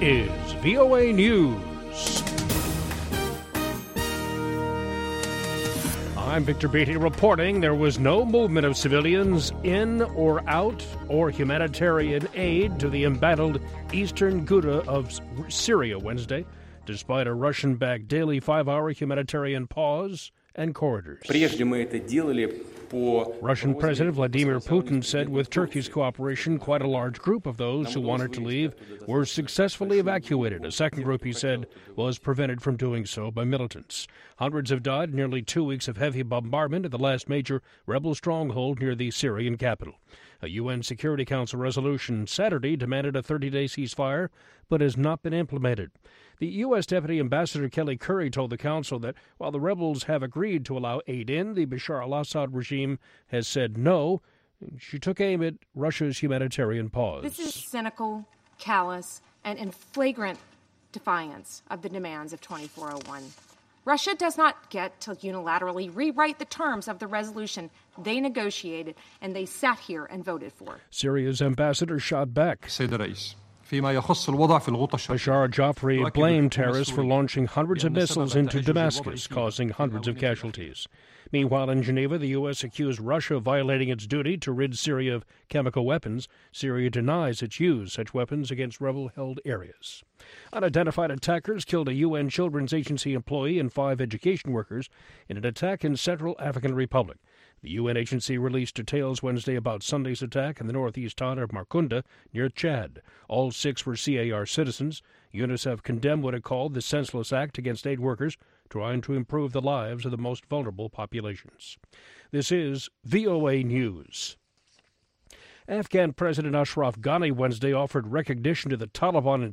is VOA News. I'm Victor Beatty reporting there was no movement of civilians in or out or humanitarian aid to the embattled eastern Ghouta of Syria Wednesday, despite a Russian-backed daily 5-hour humanitarian pause and corridors. Russian President Vladimir Putin said with Turkey's cooperation, quite a large group of those who wanted to leave were successfully evacuated. A second group, he said, was prevented from doing so by militants. Hundreds have died in nearly 2 weeks of heavy bombardment at the last major rebel stronghold near the Syrian capital. A UN Security Council resolution Saturday demanded a 30-day ceasefire, but has not been implemented. The U.S. Deputy Ambassador Kelly Currie told the Council that while the rebels have agreed to allow aid in, the Bashar al-Assad regime has said no. She took aim at Russia's humanitarian pause. This is cynical, callous, and in flagrant defiance of the demands of 2401. Russia does not get to unilaterally rewrite the terms of the resolution they negotiated and they sat here and voted for. Syria's ambassador shot back. Bashar Joffrey blamed terrorists for launching hundreds of missiles into Damascus, causing hundreds of casualties. Meanwhile, in Geneva, the U.S. accused Russia of violating its duty to rid Syria of chemical weapons. Syria denies its used such weapons against rebel-held areas. Unidentified attackers killed a UN Children's Agency employee and 5 education workers in an attack in Central African Republic. The UN agency released details Wednesday about Sunday's attack in the northeast town of Markunda near Chad. All 6 were CAR citizens. UNICEF condemned what it called the senseless act against aid workers trying to improve the lives of the most vulnerable populations. This is VOA News. Afghan President Ashraf Ghani Wednesday offered recognition to the Taliban in